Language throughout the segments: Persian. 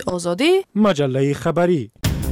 آزادی، مجله خبری.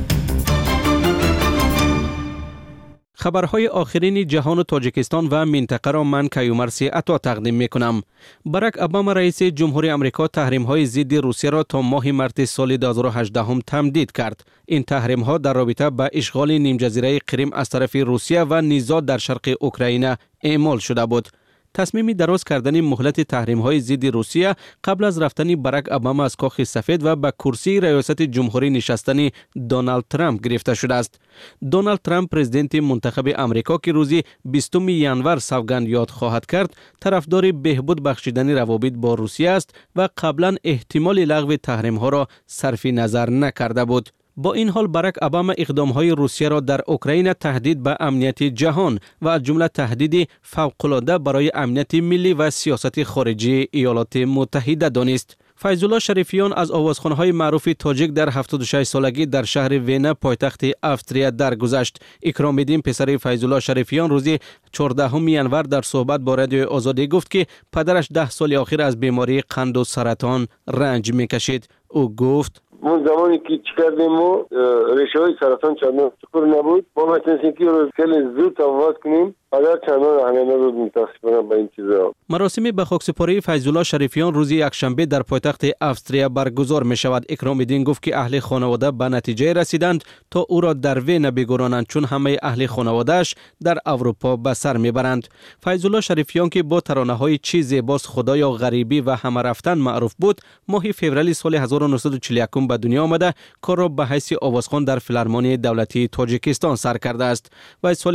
خبرهای آخرین جهان و تاجیکستان و منطقه را من کیومرثی عطا تقدیم می کنم. باراک اوباما رئیس جمهوری آمریکا تحریم های ضد روسیه را تا ماه مارس سال 2018 تمدید کرد. این تحریم ها در رابطه با اشغال نیم جزیره کریم از طرف روسیه و نزاع در شرق اوکراین اعمال شده بود. تصمیم دراز کردن مهلت تحریم های ضد روسیه قبل از رفتن باراک اوباما از کاخ سفید و به کرسی ریاست جمهوری نشستن دونالد ترامپ گرفته شده است. دونالد ترامپ پرزیدنت منتخب آمریکا که روزی 20 ژانویه سوگند یاد خواهد کرد، طرفدار بهبود بخشیدن روابط با روسیه است و قبلا احتمال لغو تحریم ها را صرف نظر نکرده بود. با این حال باراک اوباما اقدام‌های روسیه را در اوکراین تهدید به امنیت جهان و از جمله تهدید فوق‌العاده برای امنیت ملی و سیاست خارجی ایالات متحده دانست. فیض الله شریفیان از آوازخوان‌های معروف تاجیک در 76 سالگی در شهر وینا پایتخت استریا درگذشت. اکرام الدین پسر فیض الله شریفیان روز 14 ژانویه در صحبت با رادیو آزادی گفت که پدرش 10 سال اخیر از بیماری قند و سرطان رنج می‌کشید. او گفت اون زمانی که چی کردیم و ریشه های سرطان چندان سکور نبود، ما مثل که رو خیلی زود آواز کنیم اگر چندان همه رو متاسفانه به این چیزا. مراسم به خاکسپاری فیض الله شریفیان روز یکشنبه در پایتخت استریا برگزار می شود. اکرام الدین گفت که اهل خانواده به نتیجه رسیدند تا او را در وینا بگذارند چون همه اهل خانواده‌اش در اروپا به سر میبرند. فیض الله شریفیان که با ترانه‌های چی زیباست خدایا غریبی و همه رفتن معروف بود، ماه فوریه سال 1941 به دنیا آمده کار را به حیث آوازخوان در فیلارمونی دولتی تاجیکستان سر کرده است و سال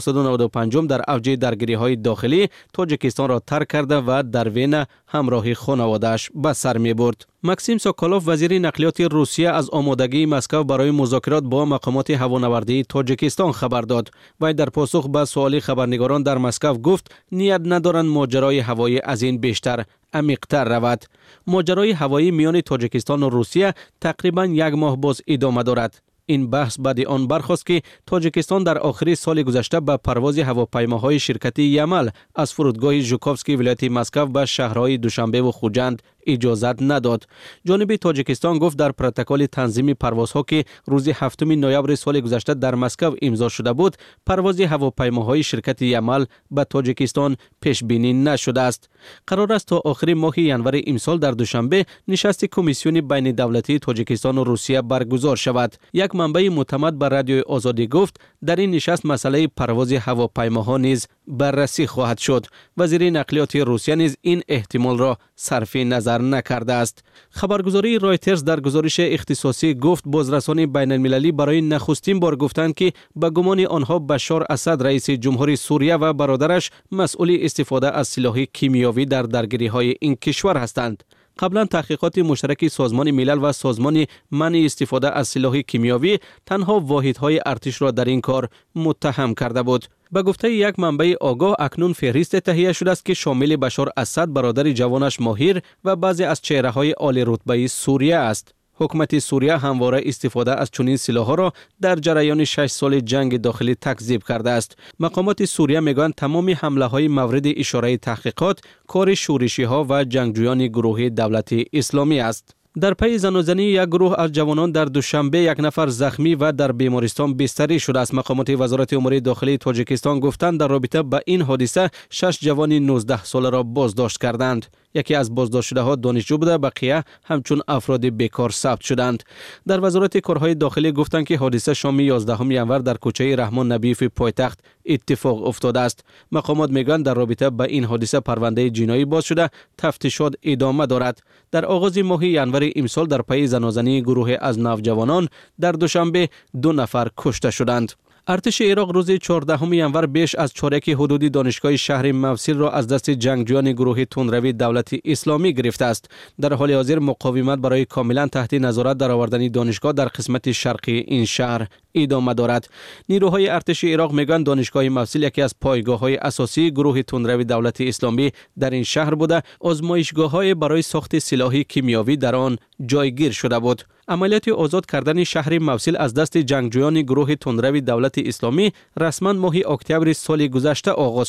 1995 در اوج درگیری‌های داخلی تاجیکستان را ترک کرده و در وینا همراه خانواده‌اش به سر می‌برد. ماکسیم سوکالوف وزیر نقلیات روسیه از آمادگی مسکو برای مذاکرات با مقامات هوانوردی تاجیکستان خبر داد و در پاسخ به سوال خبرنگاران در مسکو گفت نیت ندارند ماجرای هوایی از این بیشتر عمیق‌تر رود. ماجرای هوایی میان تاجیکستان و روسیه تقریباً یک ماه باز ادامه دارد. این بحث بعد آن برخاست که تاجیکستان در آخر سال گذشته به پرواز هواپیماهای شرکت یمل از فرودگاه ژوکوفسکی ولایت مسکو به شهرهای دوشنبه و خوجند اجازت نداد. جانب تاجیکستان گفت در پروتکل تنظیم پروازها که روز 7 نوامبر سال گذشته در مسکو امضا شده بود، پرواز هواپیماهای شرکت یمل به تاجیکستان پیش بینی نشده است. قرار است تا آخر ماه ژانویه امسال در دوشنبه نشست کمیسیون بین دولتی تاجیکستان و روسیه برگزار شود. یک منبع معتمد به رادیو آزادی گفت در این نشست مسئله پرواز هواپیماها نیز بررسی خواهد شد. وزیر نقلیات روسیه نیز این احتمال را صرف نظر نکرده است. خبرگزاری رایترز در گزارش اختصاصی گفت بازرسان بین المللی برای نخستین بار گفتند که به گمان آنها بشار اسد رئیس جمهوری سوریه و برادرش مسئول استفاده از سلاح کیمیاوی در درگیری‌های این کشور هستند. قبلا تحقیقات مشترک سازمان ملل و سازمان منع استفاده از سلاح کیمیاوی تنها واحدهای ارتش را در این کار متهم کرده بود. به گفته یک منبع آگاه اکنون فهرست تهیه شده است که شامل بشار اسد، برادر جوانش ماهر و بعضی از چهره‌های عالی رتبه سوریه است. حکومت سوریه همواره استفاده از چنین سلاح‌ها را در جریان 6 سال جنگ داخلی تکذیب کرده است. مقامات سوریه میگویند تمام حمله‌های مورد اشاره تحقیقات کار شورشی‌ها و جنگجویان گروه دولت اسلامی است. در پی زنازنی یک گروه از جوانان در دوشنبه یک نفر زخمی و در بیمارستان بستری شده است. مقامات وزارت امور داخلی تاجیکستان گفتند در رابطه با این حادثه 6 جوان 19 ساله را بازداشت کردند. یکی از بازداشت شده ها دانشجو بوده، بقیه همچون افراد بیکار ثبت شدند. در وزارت کارهای داخلی گفتند که حادثه شام 11 ژانویه در کوچه رحمان نبیف پایتخت اتفاق افتاده است. مقامات میگویند در رابطه با این حادثه پرونده جنایی باز شده، تفتیشات ادامه دارد. در آغاز ماه ژانویه امسال در پی زنازنی گروه از نوجوانان در دوشنبه 2 نفر کشته شدند. ارتش عراق روز 14 ژانویه بیش از چهارک حدود دانشگاه شهر موصل را از دست جنگجویان گروه تندروی دولت اسلامی گرفته است. در حال حاضر مقاومت برای کاملا تحت نظارت درآوردن دانشگاه در قسمت شرقی این شهر ادامه دارد. نیروهای ارتش عراق میگویند دانشگاه موصل یکی از پایگاه‌های اساسی گروه تندروی دولت اسلامی در این شهر بوده، آزمایشگاه‌های برای ساخت سلاح کیمیاوی در آن جایگیر شده بود. عملیات آزاد کردن شهر موصل از دست جنگجویان گروه تندروی دولت اسلامی رسما ماه اکتبر سال گذشته آغاز شد.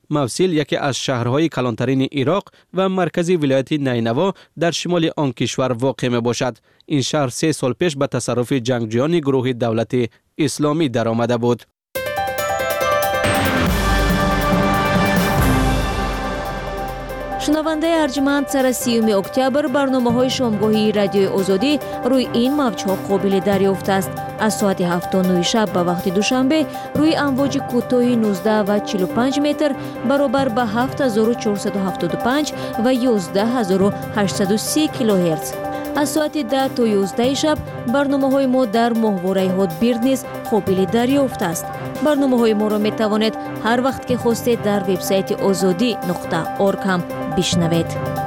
موصل یکی از شهرهای کلانترین عراق و مرکزی ولایت نینوا در شمال آن کشور واقع می باشد. این شهر 3 سال پیش به تصرف جنگجویان گروه دولت اسلامی درآمده بود. شنونده ارجمند، سر 30 اکتبر برنامه‌های شامگاهی رادیوی آزادی روی این موج‌ها قابل دریافت است. از ساعت 7:09 شب به وقت دوشنبه روی امواج کوتاه 19 و 45 متر برابر به 7475 و 11830 کیلوهرتز. از ساعت 10 تا 11 شب برنامه‌های ما در ماهواره هاتبیرد نیز قابل دریافت است. برنامه‌های ما را می‌توانید هر وقت که خواستید در وبسایت azadi.org هم بشنوید.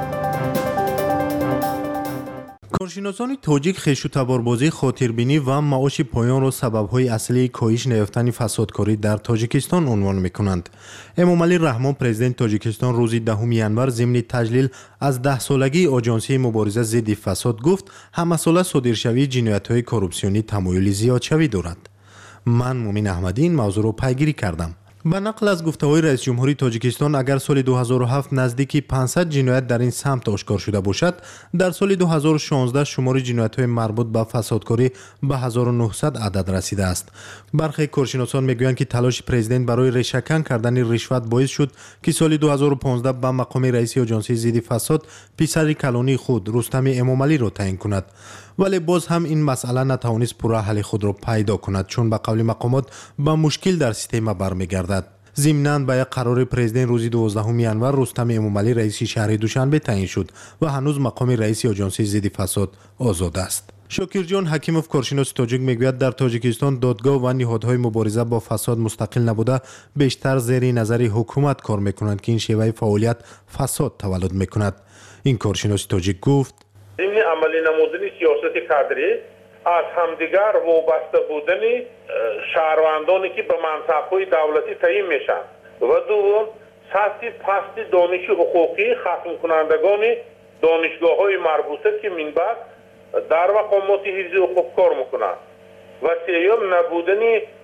کارشناسان تاجیک خویش و تباربازی، خاطربینی و معاش پایان را سبب‌های اصلی کاهش نیافتن فسادکاری در تاجیکستان عنوان می‌کنند. امامعلی رحمان، پرزیدنت تاجیکستان، روز 10 ینور ضمن تجلیل از 10 سالگی آژانسی مبارزه ضد فساد گفت همه‌ساله صادرشوی جنایت‌های کورپسیونی تمایل زیادشوی دارد. من مومن احمدی این موضوع را پیگیری کردم. به نقل از گفته‌های رئیس جمهوری تاجیکستان، اگر سال 2007 نزدیکی 500 جنایت در این سمت آشکار شده باشد، در سال 2016 شمار جنایت‌های مربوط به فسادکاری به 1900 عدد رسیده است. برخی کارشناسان میگویند که تلاش پرزیدنت برای ریشه‌کن کردن رشوت باعث شد که سال 2015 به مقام رئیس آژانسی ضد فساد پسر کلانی خود رستم امامعلی را تعیین کند. ولی باز هم این مسئله نتوانست پورا حل خود را پیدا کند، چون به قول مقامات به مشکل در سیستم برمیگردد. ضمناً به یک قرار پرزیدنت روز 12 ینور رستم امامعلی رئیس شهر دوشنبه تعیین شد و هنوز مقام رئیس آژانسی ضد فساد آزاد است. شاکرجان حکیموف، کارشناس تاجیک، میگوید در تاجیکستان دادگاه و نهادهای مبارزه با فساد مستقل نبوده، بیشتر زیر نظر حکومت کار میکنند که این شیوه فعالیت فساد تولد میکند. این کارشناس تاجیک گفت: ضمن عملی نمودن سیاست کادری از همدیگر وابسته بودن شهروندانی که به منصب‌های دولتی تعیین میشن و دوم سطح پست دانش حقوقی ختم کنندگان دانشگاه‌های مربوطه که منبع در مقامات حفظ حقوق کار میکنند و سوم نبودن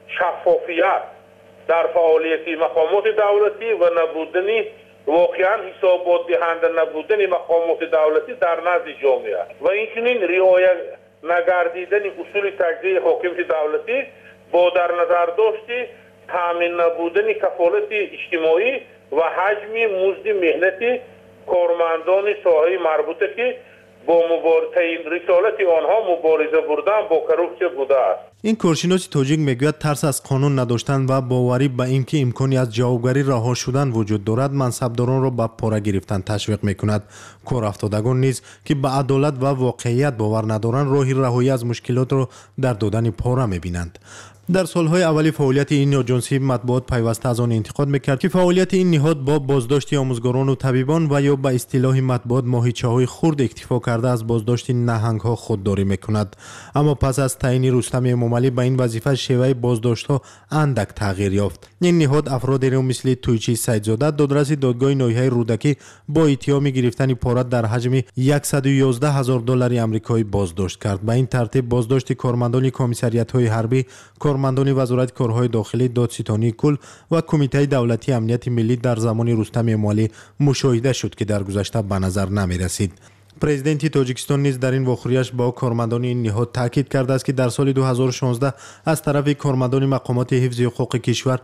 شفافیت در فعالیت مقامات دولتی و نبودن واقعا حسابات دهنده نبودن مقامات دولتی در نزد جامعه و اینچنین رعایت نگردیدن اصول تجزیه حاکمیت دولتی با در نظر داشتی تامین نبودن کفالت اجتماعی و حجم مزد مهنتی کارمندان ساحه مربوطه که با رسالت آنها مبارزه بردن با کروپسیون بوده است. این کارشناس تاجیک میگوید ترس از قانون نداشتن و باوری به اینکه امکانی از جوابگری رها شدن وجود دارد منصبداران را به پاره گرفتن تشویق میکند. کارافتادگان نیز که به عدالت و واقعیت باور ندارند راهی رهایی از مشکلات را در دادن پاره میبینند. در سالهای اولی فعالیت این آژانسی مطبوعات پیوسته از آن انتقاد میکرد که فعالیت این نهاد با بازداشت آموزگاران و طبیبان و یا به اصطلاح مطبوعات ماهیچه‌های خرد اکتفا کرده از بازداشت نهنگ‌ها خودداری میکند. اما پس از تعیین رستم امامعلی به این وظیفه شیوه بازداشت‌ها اندک تغییر یافت. این نهاد افرادی را مثل تویچی سیدزاده دادرس دادگاه ناحیه رودکی با اتهام گرفتن پاره در حجم $111,000 آمریکایی بازداشت کرد. به این ترتیب بازداشت کارمندان کمیسریات‌های حربی، کارمندان وزارت کارهای داخلی، دادستانی کل و کمیته دولتی امنیت ملی در زمان رستم امامعلی مشاهده شد که در گذشته به نظر نمی رسید. پرزیدنت تاجیکستان نیز در این واخریش با کارمندان این نهاد تاکید کرده است که در سال 2016 از طرف کارمندان مقامات حفظ حقوق کشور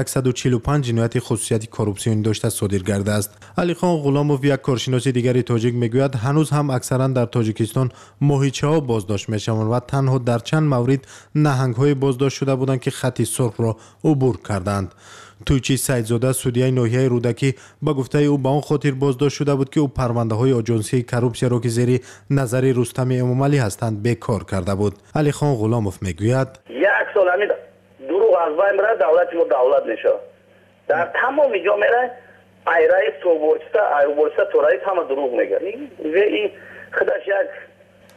145 جنایت خصوصیت کورپسیونی داشته صادر گردیده است. علی خان غلاموف، یک کارشناس دیگری تاجیک، میگوید هنوز هم اکثرا در تاجیکستان ماهیچه‌ها بازداشت میشوند و تنها در چند مورد نهنگ‌های بازداشت شده بودند که خط سرخ را عبور کردند. تویچی سیدزاده، سودیای ناحیه رودکی، با گفته او به آن خاطر بازداشت شده بود که او پرونده‌های آژانسی کروپسیا را که زیر نظر رستم امامعلی هستند بیکار کرده بود. علی خان غلاموف میگوید: یک سال همین دروغ از بین میره، دولت ما دولت نشه. در تمام جا میره ایرای توبورستا، ایوبورستا تورای همه دروغ میگه. این خودش یک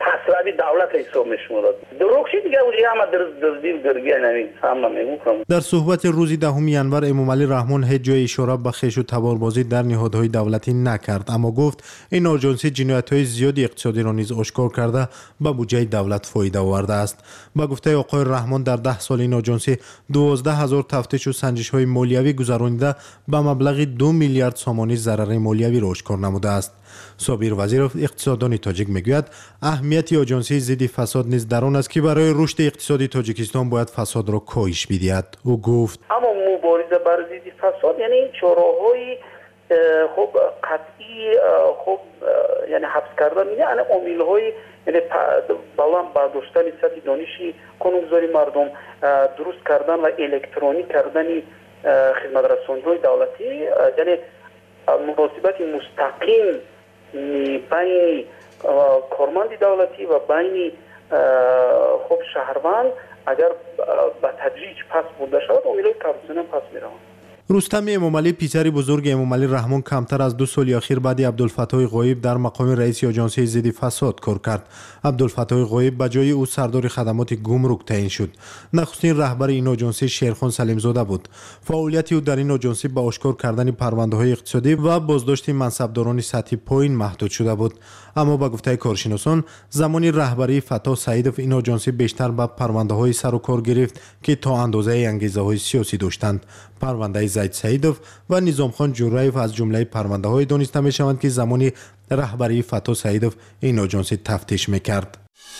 پسلبی دولت حساب میشمرد. دروغشی دیگه اونجا همه دزدی و گرگی نمی همه میگم. در صحبت روز 10 ینور امامعلی رحمان هیچ جای اشاره به خیش و تباربازی در نهادهای دولتی نکرد، اما گفت این آژانسی جنایت‌های زیادی اقتصادی را نیز آشکار کرده به بودجه دولت فایده آورده است. با گفته آقای رحمان در 10 سال این آژانسی 12000 تفتیش و سنجش‌های مالیوی گذرانیده به مبلغ 2 میلیارد سامانی ضرر مالیوی را آشکار نموده است. صابر وزیرов اقتصاددان تاجیک میگوید اهمیت آژانسی ضد فساد نیز در آن است که برای رشد اقتصادی تاجیکستان باید فساد را کاهش بدهد. او گفت اما مبارزه بر ضد فساد یعنی چراهای خب قطعی خب یعنی حبس کردن یعنی عامل‌های یعنی بالا برداشتن سطح دانشی قانونگذاری مردم، درست کردن و الکترونیک کردن خدمت رسانی‌های دولتی، یعنی مناسبت مستقیم بین کارمند دولتی و بین خب شهروند اگر به تدریج پس برده شود عامل‌های کاررسانی پس می‌روند. رستم امامعلی پسر بزرگ امامعلی رحمان کمتر از 2 سال اخیر بعد عبدالفتاح غایب در مقام رئیس آژانسی ضد فساد کار کرد. عبدالفتاح غایب به جای او سردار خدمات گمرک تعیین شد. نخستین رهبر این آژانسی شیرخان سلیمزاده بود. فعالیت او در این آژانسی به آشکار کردن پرونده‌های اقتصادی و بازداشت منصبداران سطح پایین محدود شده بود. اما با گفته کارشناسان زمانی رهبری فتاح سعیدov این آژانسی بیشتر به پرونده‌های سر و کار گرفت که تا اندازه انگیزه‌های سیاسی داشتند. پرونده زید سعیدov و نظامخان جورایف از جمله پرونده‌های دانسته می‌شوند که زمانی رهبری فتاح سعیدov این آژانسی تفتیش می‌کرد.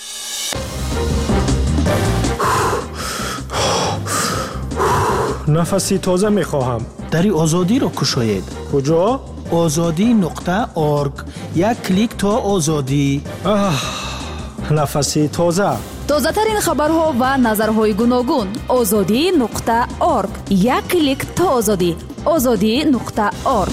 نفسی تازه می‌خواهم. دری آزادی را کشاید. کجا؟ azadi.org. یک کلیک تا آزادی. نفسی تازه. تازه‌ترین خبرها و نظرهای گوناگون. azadi.org. یک کلیک تا آزادی. azadi.org.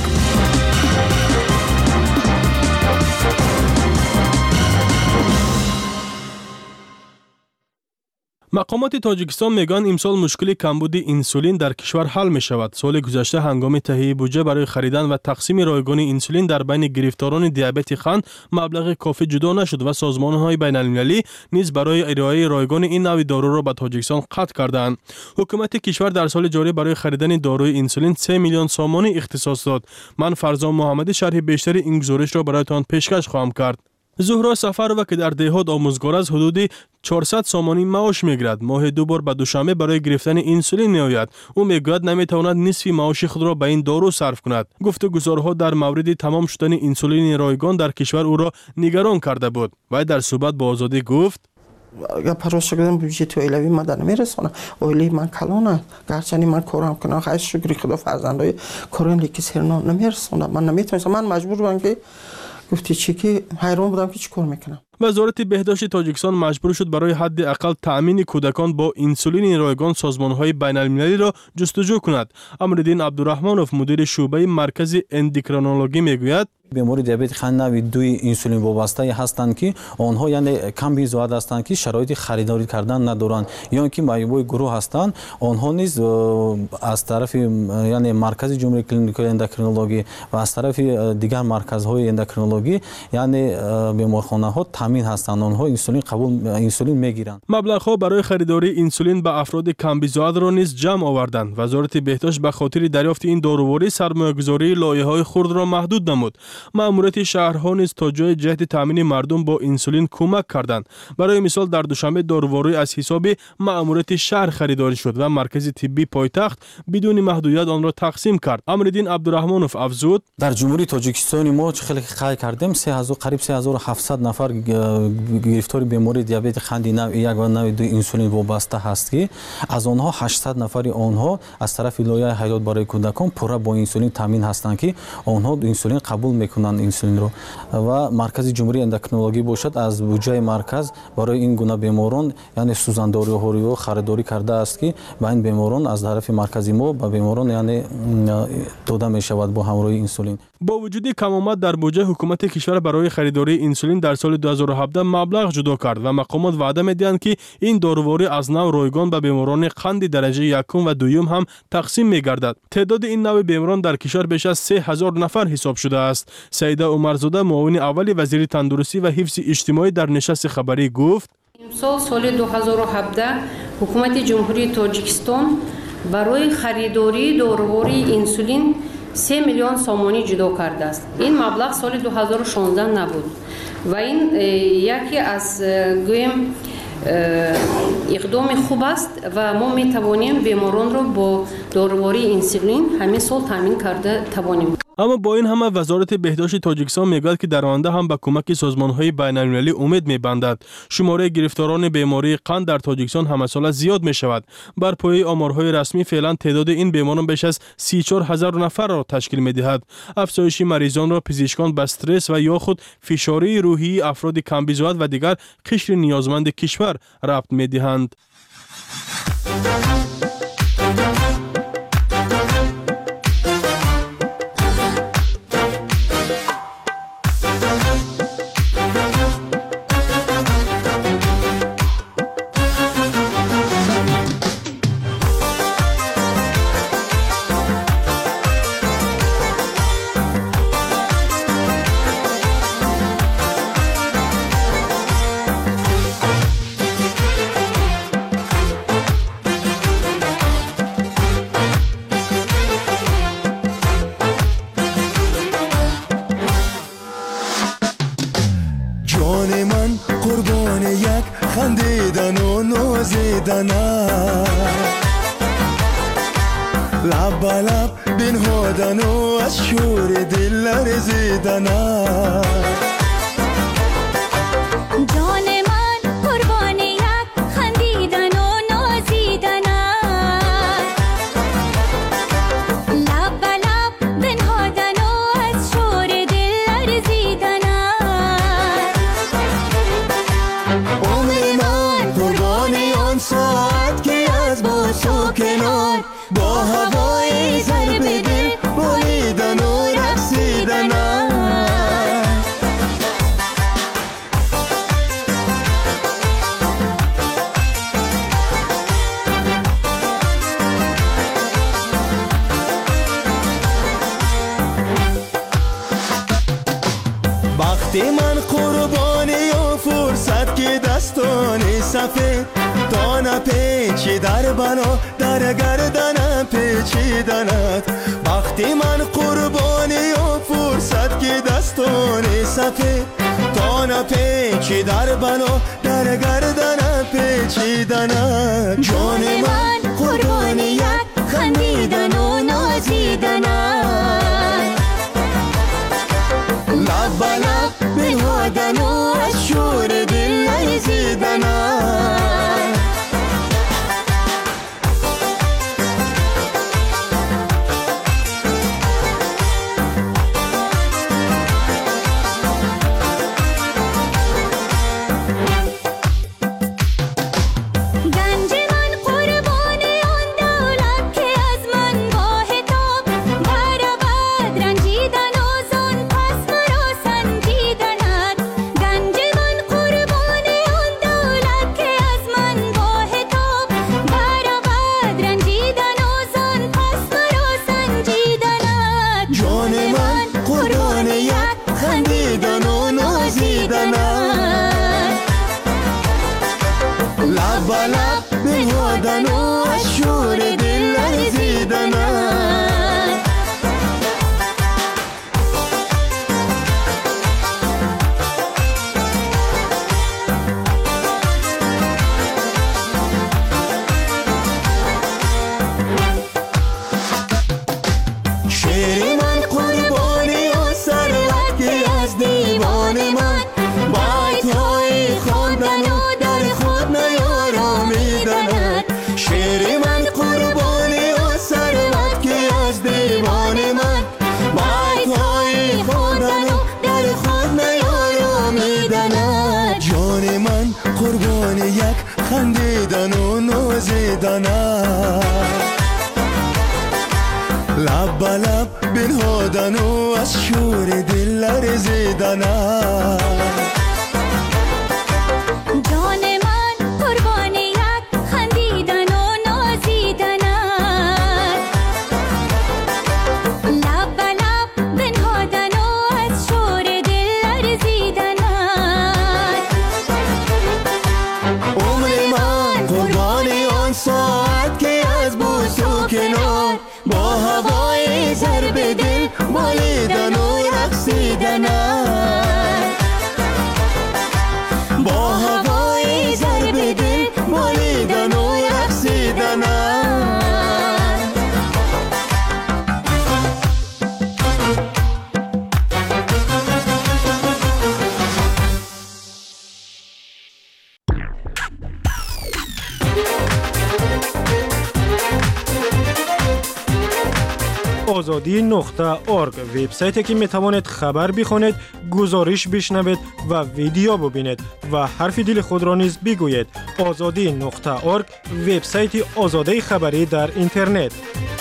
مقامات تاجیکستان میگن امسال مشکل کمبود انسولین در کشور حل می شود. سال گذشته هنگام تهیه بودجه برای خریدن و تقسیم رایگان انسولین در بین گرفتاران دیابت قند مبلغ کافی جدا نشد و سازمان‌های بین‌المللی نیز برای ارائه رایگان این نوع دارو را به تاجیکستان قطع کردند. حکومت کشور در سال جاری برای خریدن داروی انسولین 3 میلیون سامانی اختصاص داد. من فرزان محمدی شرح بیشتر این گزارش را برایتان پیشکش خواهم کرد. زهرا سفرова که در دهات آموزگار از حدود 400 سامانی معاش میگیرد. ماه 2 بار به دوشنبه برای گرفتن انسولین میآید. او میگوید نمیتواند نصف معاش خود را به این دارو صرف کند. گفتگوها در مورد تمام شدن انسولین رایگان در کشور او را نگران کرده بود. و در صحبت با آزادی گفت اگر پروش کردم بودجه اویلوی من در نمیرسونه. اویلی من کلانه گرچه من کارم کنم خیلی شکری خدا فرزندای کارم لیکی سرنا نمیرسونه. من نمیتونم. من مجبور بودم که گفتی چی که حیران بودم که چی کار میکنم. وزارت بهداشت تاجیکستان مجبور شد برای حد اقل تأمین کودکان با انسولین رایگان سازمان‌های بین‌المللی را جستجو کند. امرالدین عبدالرحمانوف مدیر شعبه مرکز اندوکرینولوژی میگوید بیماری دیابت قند نوع 2 انسولین وابسته هستند که آنها یعنی کم بیزاد هستند که شرایط خریداری کردن ندارند یا اینکه مایبوی گروه هستند آنها نیز از طرف یعنی مرکز جمهوری کلینیکال اندوکرینولوژی و از طرف دیگر مرکزهای اندوکرینولوژی یعنی بیمارخانه‌ها تامین هستند آنها انسولین میگیرند. مبلغ‌ها برای خریداری انسولین به افراد کم بیزاد را نیز جمع آوردند. وزارت بهداشت به خاطر دریافت این داروواری سرمایه‌گذاری لایحه‌های خرد را محدود نمود. مأموریت شهرها نیز تا جای جهت تامین مردم با انسولین کمک کردند. برای مثال در دوشنبه داروواری از حساب مأموریت شهر خریداری شد و مرکز طبی پایتخت بدون محدودیت آن را تقسیم کرد. امرالدین عبدالرحمانوف افزود در جمهوری تاجیکستان ما خیلی خیلی کردیم 3000 قریب 3700 نفر گرفتار بیماری دیابت قند نوع 1 و نوع 2 انسولین وابسته هست که از آنها 800 نفر آنها از طرف لایحه حیات برای کودکان پورا با انسولین تامین هستند که آنها انسولین قبول میکنند انسولین رو و مرکز جمهوری اندوکرینولوژی باشد از بودجه مرکز برای این گونه بیماران یعنی سوزانداری و خریداری کرده است که با این بیماران از طرف مرکزی ما به بیماران یعنی داده می شود با همراهی انسولین. با وجود کم‌آمد در بودجه حکومت کشور برای خریداری انسولین در سال 2017 مبلغ جدا کرد و مقامات وعده می‌دهند که این داروواری از نوع رایگان به بیماران قند درجه یکم و دوم هم تقسیم می‌گردد. تعداد این نوع بیماران در کشور بیش از 3000 نفر حساب شده است. سعیده عمرزاده معاون اول وزیر تندرستی و حفظ اجتماعی در نشست خبری گفت: سال 2017 حکومت جمهوری تاجیکستان برای خریداری داروواری انسولین 3 میلیون سامانی جدا کرده است. این مبلغ سال 2016 نبود و این یکی از گویم اقدام خوب است و ما می توانیم بیماران را با داروواری انسولین همین سال تامین کرده توانیم. اما با این همه وزارت بهداشت تاجیکستان میگوید که در آینده هم به کمک سازمان‌های بین‌المللی امید می‌بندد. شماره گرفتاران بیماری قند در تاجیکستان همه ساله زیاد می‌شود. بر پایه آمارهای رسمی فعلا تعداد این بیماران بیش از 34000 نفر را تشکیل می‌دهد. افزایش مریضان را پزشکان به استرس و یا خود فشاری روحی افراد کم‌بضاعت و دیگر قشر نیازمند کشور ربط می‌دهند. لب لب بنهادن و از شور دل لرزیدن جان من قربان یک خندیدن و نازیدن لب لب بنهادن و از شور دل لرزیدن عمر من قربان آن ساعت که از باس و کنار با هوای ضرب دل بریدن و رقصیدن وقتی من قربانی و فرصت که دستان سفید دانه پیچی در بنا در گردنم پیچیدنت وقتی من قربانی و فرصت که دستان سفید دانه پیچی در بنا در گردنم پیچیدنت جان من قربانی یک خندیدن و نازیدن لب لب بنهادن و از شور دل لرزیدن لب لب بنهادن و از شور دل لرزیدن شعر من قربانی و ثروتی از دیوان من بایت‌های خواندن و در خود نیارامیدند شعر من قربانی و ثروتی از دیوان من بایت‌های خواندن و در خود نیارامیدند جان من قربانی یک خندیدن و نازیدن لب به لب بنهادن و از شور دل لرزیدن جان من قربان یک خندیدن و نازیدن لب به لب بنهادن و از شور دل لرزیدن عمر من قربان آن ساعت که از بوس و کنار با هوای ضرب دل بالیدن و رقصیدن با هوای ضرب دل بالیدن و رقصیدن azadi.org وبسایتی که می توانید خبر بخوانید، گزارش بشنوید و ویدیو ببینید و حرف دل خود را نیز بگویید. azadi.org وبسایت آزادی خبری در اینترنت.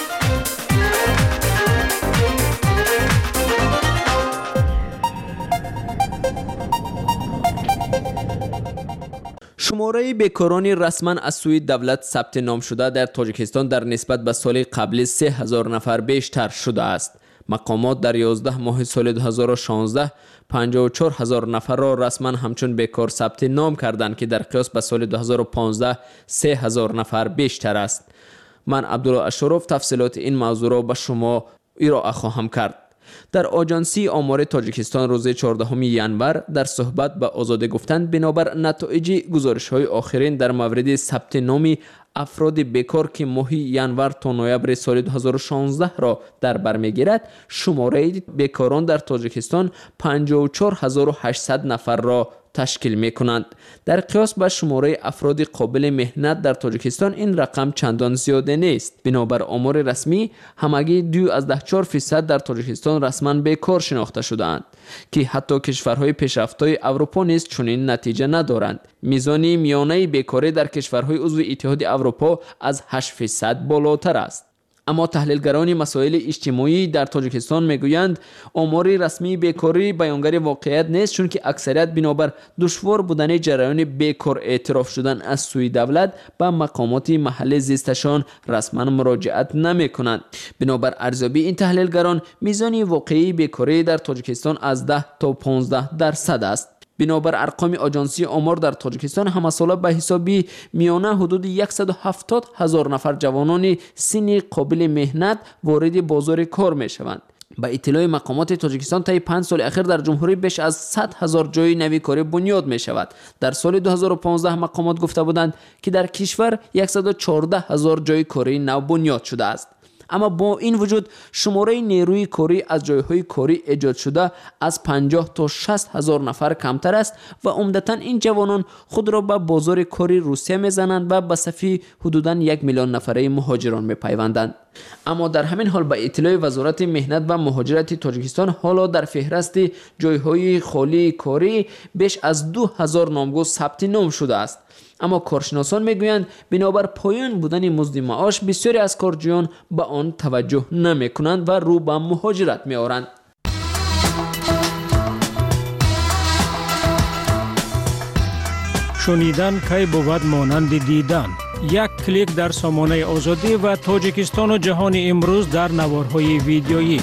شماره بیکاران رسما از سوی دولت ثبت نام شده در تاجیکستان در نسبت به سال قبل 3000 نفر بیشتر شده است. مقامات در 11 ماه سال 2016 54000 نفر را رسما همچون بیکار ثبت نام کردند که در قیاس به سال 2015 3000 نفر بیشتر است. من عبدالله اشرف تفصیلات این موضوع را به شما ارائه خواهم کرد. در آژانسی آمار تاجیکستان روز 14 ژانویه در صحبت به آزادی گفتند بنابر نتایج گزارش‌های آخرین در مورد ثبت نام افراد بیکار که ماه ژانویه تا نوامبر سال 2016 را در بر میگیرد، شماره بیکاران در تاجیکستان 54800 نفر را تشکیل می کنند. در قیاس با شماره افراد قابل مهنت در تاجیکستان این رقم چندان زیاده نیست. بنابر آمار رسمی همگی 2.4% در تاجیکستان رسما بیکار شناخته شده‌اند که حتی کشورهای پیشرفته اروپا نیز چنین نتیجه ندارند. میزان میانه بیکاری در کشورهای عضو اتحاد اروپا از 8% بالاتر است. اما تحلیلگران مسائل اجتماعی در تاجیکستان میگویند آمار رسمی بیکاری بیانگر واقعیت نیست، چون که اکثریت بنابر دشوار بودن جریان بیکار اعتراف شدن از سوی دولت به مقامات محلی زیستشان رسما مراجعت نمی کنند. بنابر ارزیابی این تحلیلگران میزان واقعی بیکاری در تاجیکستان از 10 تا 15% است. بنابر ارقام آژانسی آمار در تاجیکستان همساله به حسابی میانه حدود 170,000 نفر جوانان سنی قابل مهنت وارد بازار کار می شوند. با اطلاع مقامات تاجیکستان طی 5 سال اخیر در جمهوری بیش از 100,000 جای نوی کاری بنیاد می شود. در سال 2015 مقامات گفته بودند که در کشور 114,000 جای کاری نو بنیاد شده است. اما با این وجود شماره نیروی کاری از جایهای کاری ایجاد شده از 50 تا 60,000 نفر کمتر است و عمدتاً این جوانان خود را به بازار کاری روسیه میزنند و به صفی حدوداً 1 میلیون نفره مهاجران میپیوندند. اما در همین حال با اطلاع وزارت مهنت و مهاجرت تاجیکستان حالا در فهرست جایهای خالی کاری بیش از 2000 نامگو ثبت نام شده است. اما کارشناسان میگویند بنابر پایان بودن مزد معاش بسیاری از کارجویان به آن توجه نمی کنند و رو به مهاجرت می آورند. شنیدن کی بود مانند دیدن. یک کلیک در سامانه آزادی و تاجیکستان و جهان امروز در نوارهای ویدیویی.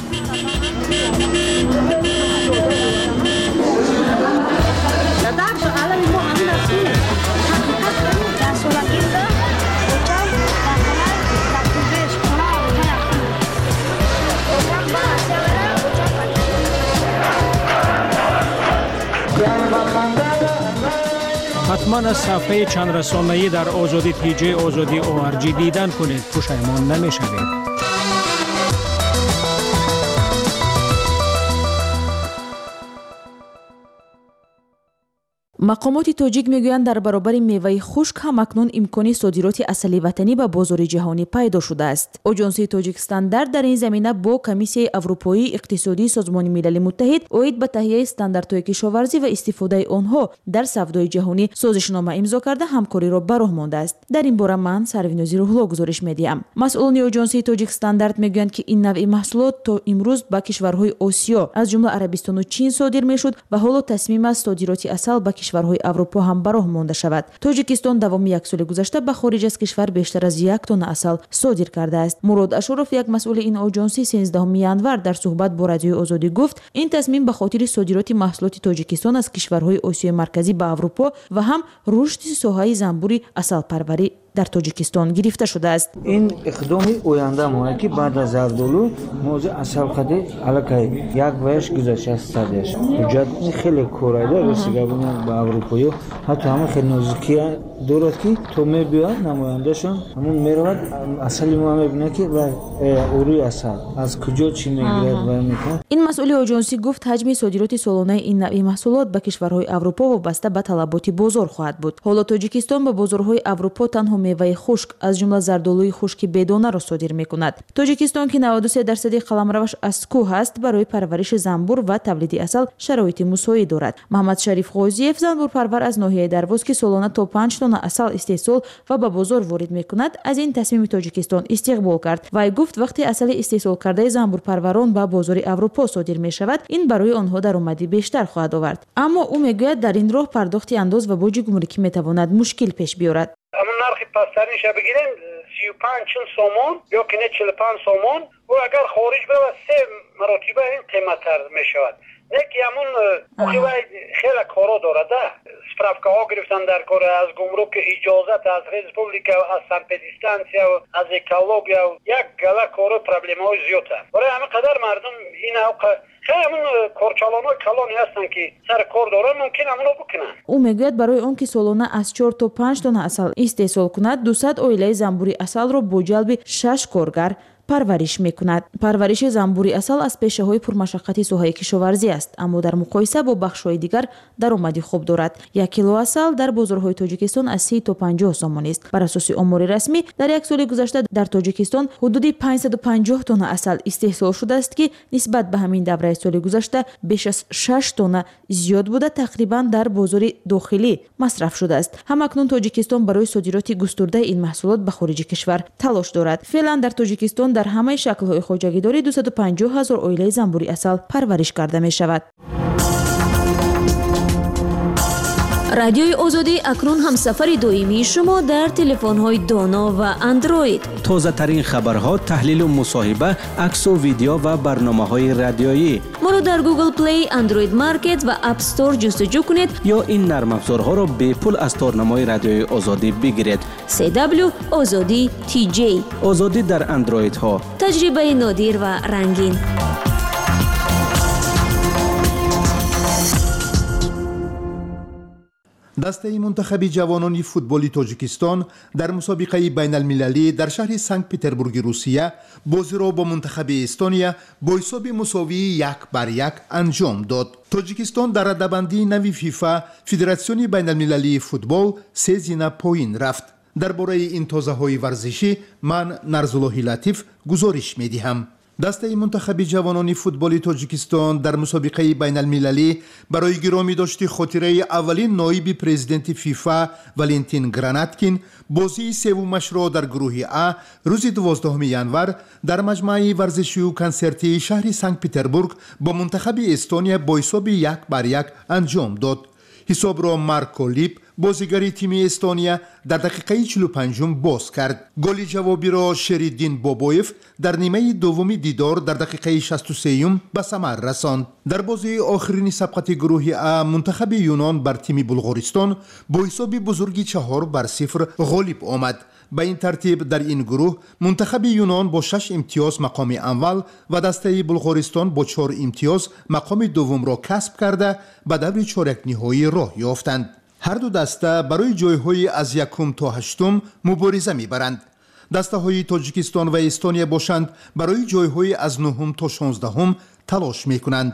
حتما از صفحه چند رسانه‌ای در آزادی تیجی آزادی ORG دیدن کنید، پشیمان نمی‌شوید. мақомоти тоҷик мегӯянд дар баробари меваи хушк ҳам акнун имкони содироти асали ватанӣ ба бозори ҷаҳонӣ пайдо шудааст. оҷонсии тоҷик стандарт дар ин замина бо комиссияи аврупоии иқтисодии созмони милали муттаҳид оид ба таҳияи стандартҳои кишоварзӣ ва истифодаи онҳо дар савдои ҷаҳонӣ созишнома имзо карда ҳамкориро ба роҳ мондааст. дар ин бора ман Сарвинози Рӯҳло гузориш медиҳам. масъулони оҷонсии тоҷик стандарт мегӯянд ки ин навъи маҳсулот то имрӯз ба кишварҳои осиё аз ҷумла арабистону чин содир мешуд ва ҳоло тасмим аст содироти асал ба кишварҳои Аврупо ҳам ба роҳ монда шавад. Тоҷикистон давоми як соли гузашта ба хориҷ аз кишвар бештар аз 1 тонна асал содир кардааст. Мурод Ашуров, як масъули ин оҷонсӣ, 13 январ дар суҳбат бо Радиои Озодӣ гуфт, ин тасмим ба хотири содироти маҳсулоти Тоҷикистон аз кишварҳои Осиёи марказӣ ба Аврупо ва ҳам рушди соҳаи занбури асалпарварӣ дар Тоҷикистон гирифта шудааст. ин иқдоми оянда мояд ки баъд аз зардолу мози асалқади алакай як ваяш гузаштааст садяш ҳуҷҷат ин хеле корайда расигабуна ба аврупоё ҳатто ҳама хеле нозукия дорад ки то мебиёяд намояндашон ҳамон меравад асали мо мебинад ки ва уруи асал аз куҷо чӣ мегирад ва мекунад. ин масъули оҷонсӣ гуфт ҳаҷми содироти солонаи ин навъи маҳсулот ба кишварҳои Аврупо вобаста ба талаботи бозор хоҳад буд. ҳоло Тоҷикистон ба бозорҳои Аврупо танҳо меваи хушк аз ҷумла зардолуи хушки бедонаро содир мекунад. Тоҷикистон ки 93% қаламраваш аз кӯҳ аст, барои парвариши занбур ва тавлиди асал шароити мусоид дорад. Маҳмад Шариф Ғозиев, занбурпарвар аз ноҳияи Дарвоз, ки солона то 5 тонна асал истеҳсол ва ба бозор ворид мекунад, аз ин тасмими Тоҷикистон истиқбол кард. Вай гуфт, вақте асали истеҳсолкардаи занбурпарварон ба бозори Аврупо содир мешавад, ин барои онҳо даромади бештар хоҳад овард. Аммо ӯ мегӯяд, дар ин роҳ пардохти андоз ва боҷи гумрукӣ метавонад мушкил пеш биёрад. нархи пастаринша бигирем 35-40 сомон ё ки не 45 сомон, ӯ агар хориҷ бирава 3 маротиба ин қиматтар мешавад. не ки ҳамон вай хеле коро дорад, справкаҳо гирифтан дар кори аз гумрук, иҷозат аз республика, аз санпедистанция, аз экология, як гала коро проблемаҳои зиёд аст. барои ҳамин қадар мардум ин хеле ҳамон корчалонои калони ҳастанд ки сар кор доранд, мумкин ҳамоно бикунанд. ӯ мегӯяд, барои он ки солона аз 4 то 5 тонна асал истеҳсол кунад, 200 оилаи занбури асалро бо ҷалби 6 коргар парвариш мекунад. парвариши занбури асал аз пешаҳои пурмашаққати соҳаи кишоварзӣ аст, аммо дар муқоиса бо бахшҳои дигар даромади хуб дорад. 1 кило асал дар бозорҳои Тоҷикистон аз 30 то 50 сомон аст. бар асоси омори расмӣ, дар як соли гузашта дар Тоҷикистон ҳудуди 550 тонна асал истеҳсол шудааст, ки нисбат ба ҳамин давраи соли гузашта беш аз 6 тонна зиёд буда, тақрибан дар бозори дохилӣ масраф шудааст. ҳамакнун Тоҷикистон барои содироти густурдаи ин маҳсулот ба хориҷи кишвар талош дорад. феълан дар Тоҷикистон дар ҳамаи шаклҳои хоҷагидорӣ 250 000 оилаи занбури асал парвариш карда мешавад. радиои Озодӣ акнун ҳамсафари доимии шумо дар телефонҳои доно ва андроид. тозатарин хабарҳо, таҳлилу мусоҳиба, аксу видео ва барномаҳои радиоӣ. моро дар Google Play, Android Market ва App Store ҷустуҷӯ кунед ё ин нармафзорҳоро бепул аз торнамои радиои Озодӣ бигиред. CW Озодӣ TJ. Озодӣ дар андроидҳо. таҷрибаи нодир ва рангин. дастаи мунтахаби ҷавонони футболи Тоҷикистон дар мусобиқаи байналмилалӣ дар шаҳри Санкт-Петербурги Русия бозиро бо мунтахаби Эстония бо ҳисоби мусовии 1-1 анҷом дод. Тоҷикистон дар раддабандии нави ФИФА Федератсиони байналмилалии футбол 3 зина поин рафт. дар бораи ин тозаҳои варзишӣ ман Нарзуллоҳи Латиф гузориш медиҳам. дастаи мунтахаби ҷавонони футболи Тоҷикистон дар мусобиқаи байналмилалӣ барои гиромӣ дошти хотираи аввалин ноиби президенти ФИФА Валентин Гранаткин бозии севумашро дар гурӯҳи А рӯзи 12 январ дар маҷмӯаи варзишию консертии шаҳри Санкт-Петербург бо мунтахаби Эстония бо ҳисоби 1-1 анҷом дод. ҳисобро Марко Лип, бозигари тими Эстония, дар дақиқаи 45 боз кард. голи ҷавобиро Шериддин Бобоев дар нимаи дуввуми дидор дар дақиқаи 63 ба самар расонд. дар бозии охирини сабқати гурӯҳи А мунтахаби Юнон бар тими Булғористон бо ҳисоби бузурги 4-0 ғолиб омад. ба ин тартиб дар ин гурӯҳ мунтахаби Юнон бо 6 имтиёз мақоми аввал ва дастаи Булғористон бо 4 имтиёз мақоми дуввумро касб карда ба даври чоракниҳоӣ роҳ ёфтанд. ҳар ду даста барои ҷойҳои аз 1 то 8 мубориза мебаранд. дастаҳои Тоҷикистон ва Эстония бошанд барои ҷойҳои аз 9 то 16 талош мекунанд.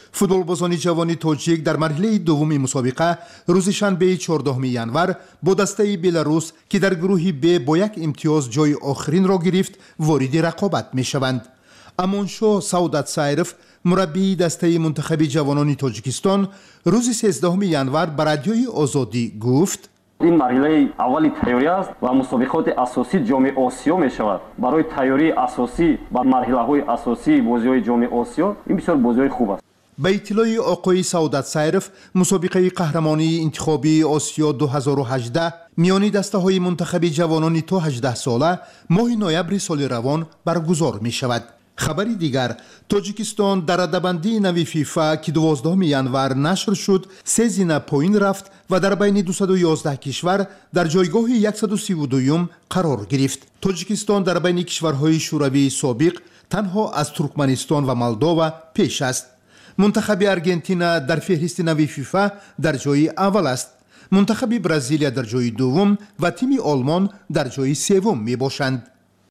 футболбозони ҷавони тоҷик дар марҳилаи дуввуми мусобиқа рӯзи шанбеи 14 январ бо дастаи Беларус ки дар гурӯҳи Б бо як имтиёз ҷойи охиринро гирифт вориди рақобат мешаванд. амоншоҳ Саудатсайров мураббии дастаи мунтахаби ҷавонони Тоҷикистон рӯзи 13 январ ба радиои Озодӣ гуфт: ин марҳилаи аввали тайёрӣ аст ва мусобиқоти асосии ҷоми Осиё мешавад. Барои тайёрии асосӣ ба марҳилаҳои асосии бозиҳои ҷоми Осиё ин бисёр бозиҳои хуб аст. ба иттилои оқои Саудатсайров, мусобиқаи қаҳрамонии интихобии Осиё 2018 миёни дастаҳои мунтахаби ҷавонони то 18 сола моҳи ноябри соли равон баргузор мешавад. хабари дигар, Тоҷикистон дар раддабандии нави ФИФА ки 12 январ нашр шуд 3 зина поин рафт ва дар байни 211 кишвар дар ҷойгоҳи 132 қарор гирифт. Тоҷикистон дар байни кишварҳои шӯравии собиқ танҳо аз Туркманистон ва Молдова пеш аст. мунтахаби Аргентина дар феҳристи нави ФИФА дар ҷойи аввал аст. мунтахаби Бразилия дар ҷойи дуввум ва тими Олмон дар ҷойи севум мебошанд.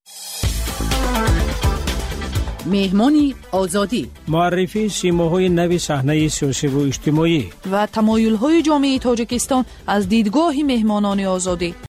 меҳмони озодӣ муаррифии симоҳои нави саҳнаи сиёсиву иҷтимоӣ ва тамоюлҳои ҷомеаи Тоҷикистон аз дидгоҳи меҳмонони озодӣ.